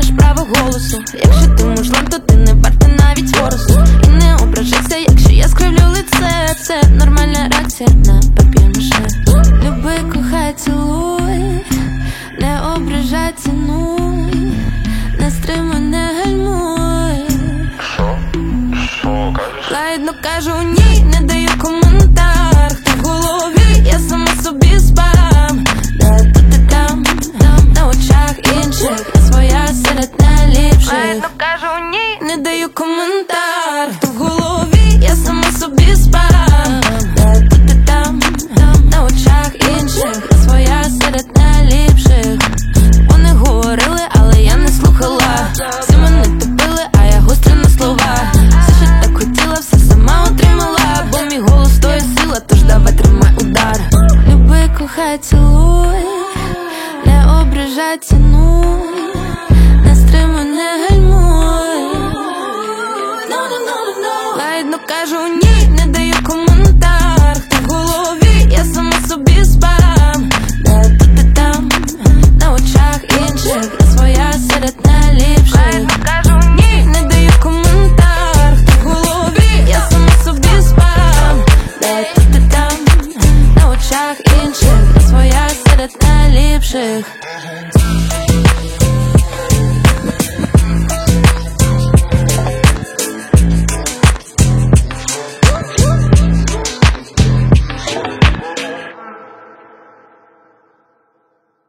право голосу. Якщо ти мужлан, то ти не варта навіть воросу. І не ображайся, якщо я скривлю лице. Це нормальна реакція на папір-маше. Люби, кохай, цілуй, не ображай, цінуй, не стримуй, не гальмуй. Що кажеш? Лагідно кажу ні, не даю коментар. Хто в голові, я сама собі спам. Де ти там, на очах інших, я своя серед найліпших. Лагідно кажу ні, не даю коментар. Хто в голові, я сама собі спам. Де ти там, на очах інших, я своя серед найліпших. Вони говорили, але я не слухала. Всі мене топили, а я гостра на слова. Все, що так хотіла, все сама отримала. Бо мій голос то є сила, тож давай тримай удар. Люби, кохай, цілуй, не ображай, цінуй, не стримуй, не гальмуй. Лагідно кажу ні.